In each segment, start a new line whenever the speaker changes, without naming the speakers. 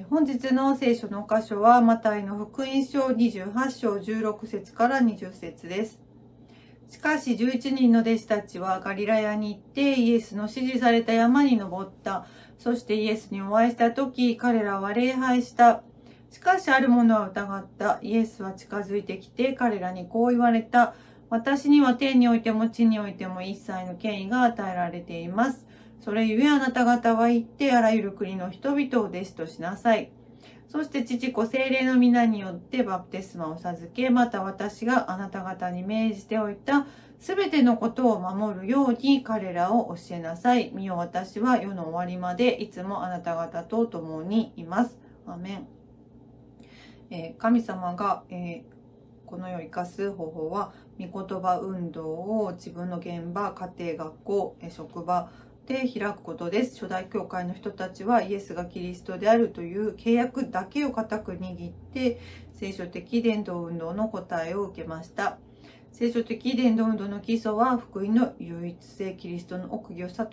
本日の聖書の箇所はマタイの福音書28章16節から20節です。しかし11人の弟子たちはガリラヤに行ってイエスの指示された山に登った。そしてイエスにお会いした時、彼らは礼拝した。しかしある者は疑った。イエスは近づいてきて彼らにこう言われた。私には天においても地においても一切の権威が与えられています。それゆえあなた方は行ってあらゆる国の人々を弟子としなさい。そして父子聖霊の皆によってバプテスマを授け、また私があなた方に命じておいたすべてのことを守るように彼らを教えなさい。見よ、私は世の終わりまでいつもあなた方と共にいます。アーメン。神様が、この世を生かす方法は、御言葉運動を自分の現場、家庭、学校、職場で開くことです。初代教会の人たちはイエスがキリストであるという契約だけを固く握って聖書的伝道運動の答えを受けました。聖書的伝道運動の基礎は福音の唯一性、キリストの奥義を悟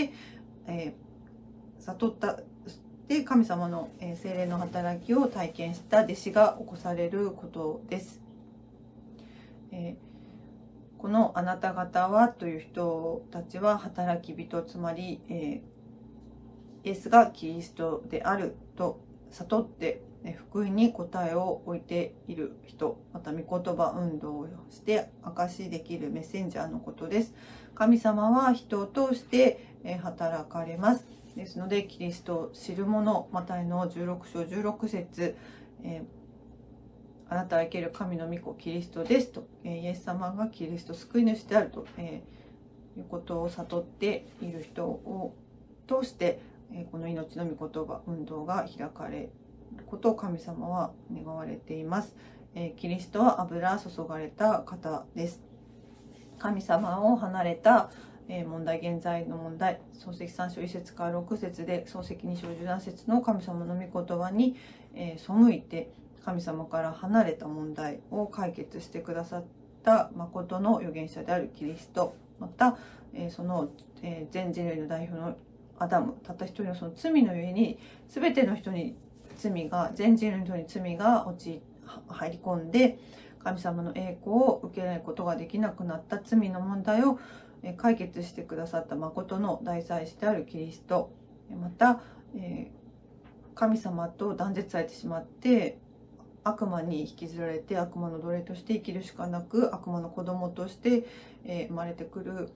ったで神様の聖霊の働きを体験した弟子が起こされることです。このあなた方はという人たちは働き人、つまり、イエスがキリストであると悟って福音に答えを置いている人、また御言葉運動をして証しできるメッセンジャーのことです。神様は人を通して働かれます。ですのでキリストを知る者、マタイの16章16節、あなたは生ける神の御子キリストですと、イエス様がキリスト救い主であると、いうことを悟っている人を通して、この命の御言葉運動が開かれることを神様は願われています。キリストは油注がれた方です。神様を離れた問題、現在の問題、創世記3章1節から6節で創世記2章17節の神様の御言葉に背いて神様から離れた問題を解決してくださった誠の預言者であるキリスト、またその全人類の代表のアダム、たった一人のその罪のゆえに全ての人に罪が、全人類の人に罪が入り込んで神様の栄光を受けないことができなくなった罪の問題を解決してくださった誠の大祭司であるキリスト、また神様と断絶されてしまって悪魔に引きずられて悪魔の奴隷として生きるしかなく悪魔の子供として生まれてくる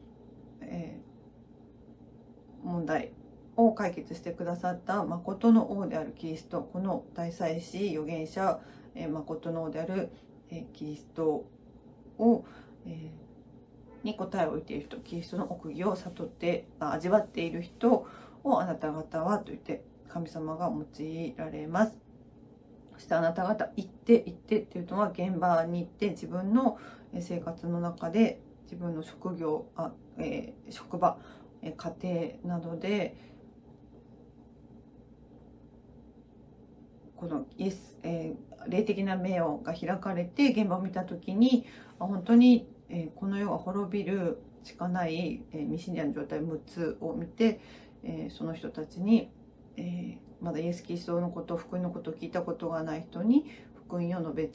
問題を解決してくださった誠の王であるキリスト、この大祭司、預言者、誠の王であるキリストをに答えを置いている人、キリストの奥義を悟って味わっている人をあなた方はと言って神様が用いられます。そしてあなた方行ってっていうのは現場に行って自分の生活の中で自分の職業、職場、家庭などでこの霊的な目が開かれて現場を見た時に本当にこの世が滅びるしかない未信者の状態、6つを見てその人たちにまだイエス・キリストのこと、福音のことを聞いたことがない人に福音を述べ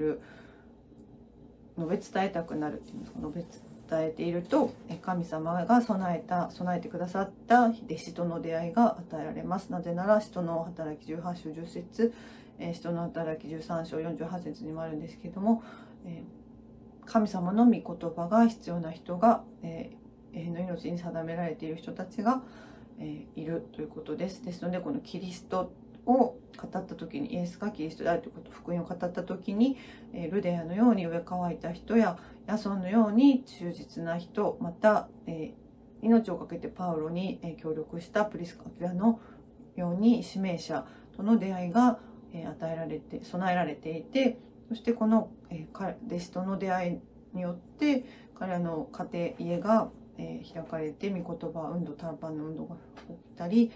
伝えたくなるっていうんですか、述べ伝えていると神様が備えてくださった弟子との出会いが与えられます。なぜなら使徒の働き18章10節、使徒の働き13章48節にもあるんですけれども、神様の御言葉が必要な人が、永遠の命に定められている人たちがいるということです。ですのでこのキリストを語った時に、イエスがキリストであるということ、福音を語った時にルデアのように上乾いた人やヤソンのように忠実な人、また命を懸けてパウロに協力したプリスカ・アキラのように指名者との出会いが備えられていて、そしてこの弟子との出会いによって彼らの家庭、家が開かれて御言葉運動、短パンの運動が起きたり、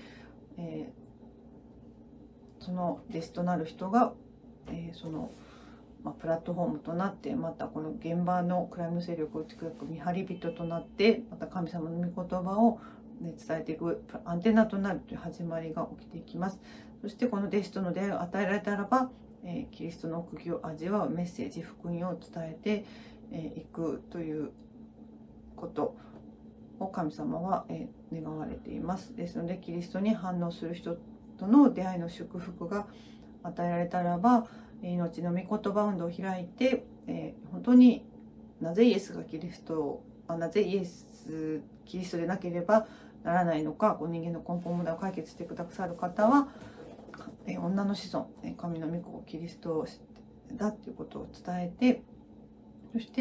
その弟子となる人が、プラットフォームとなって、またこの現場の暗闇の勢力を打ち砕く見張り人となって、また神様の御言葉を伝えていくアンテナとなるという始まりが起きていきます。そしてこの弟子との出会いを与えられたらば、キリストの奥義を味わうメッセージ、福音を伝えていくということを神様は願われています。ですので、キリストに反応する人との出会いの祝福が与えられたらば、命の御言葉運動を開いて、本当になぜイエスがキリストでなければならないのか、人間の根本問題を解決してくださる方は、女の子孫、神の御子キリストだということを伝えて、そして、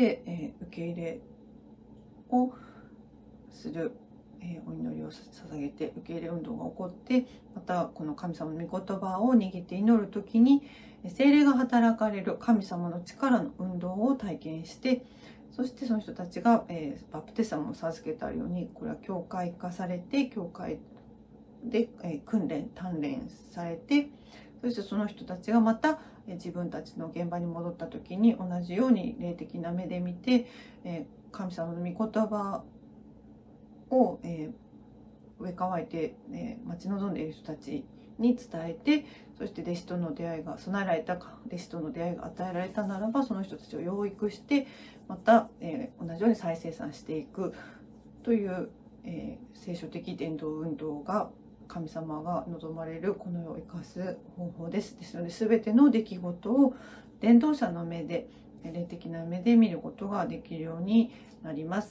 受け入れをする、お祈りを捧げて受け入れ運動が起こって、またこの神様の御言葉を握って祈る時に聖霊が働かれる神様の力の運動を体験して、そしてその人たちが、バプテスマを授けたように、これは教会化されて、教会で、訓練鍛錬されて、そしてその人たちがまた自分たちの現場に戻った時に同じように霊的な目で見て、神様の御言葉を、植え替えて、待ち望んでいる人たちに伝えて、そして弟子との出会いが備えられた弟子との出会いが与えられたならば、その人たちを養育してまた、同じように再生産していくという、聖書的伝道運動が神様が望まれるこの世を生かす方法です。ですので、全ての出来事を伝道者の目で、霊的な目で見ることができるようになります。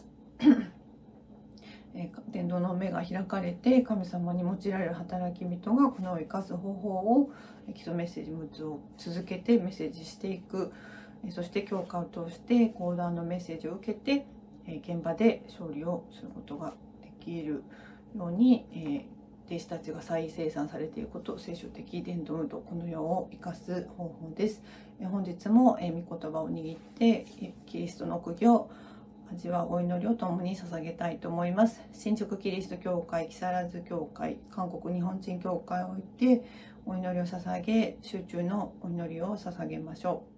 伝道の目が開かれて、神様に用いられる働き人がこの世を生かす方法を基礎メッセージ6つを続けてメッセージしていく。そして教会を通して講談のメッセージを受けて、現場で勝利をすることができるように、弟子たちが再生産されていること、聖書的伝道運動、この世を生かす方法です。本日も御言葉を握ってキリストの奥義を味わうお祈りを共に捧げたいと思います。新宿キリスト教会、木更津教会、韓国日本人教会を置いてお祈りを捧げ、集中のお祈りを捧げましょう。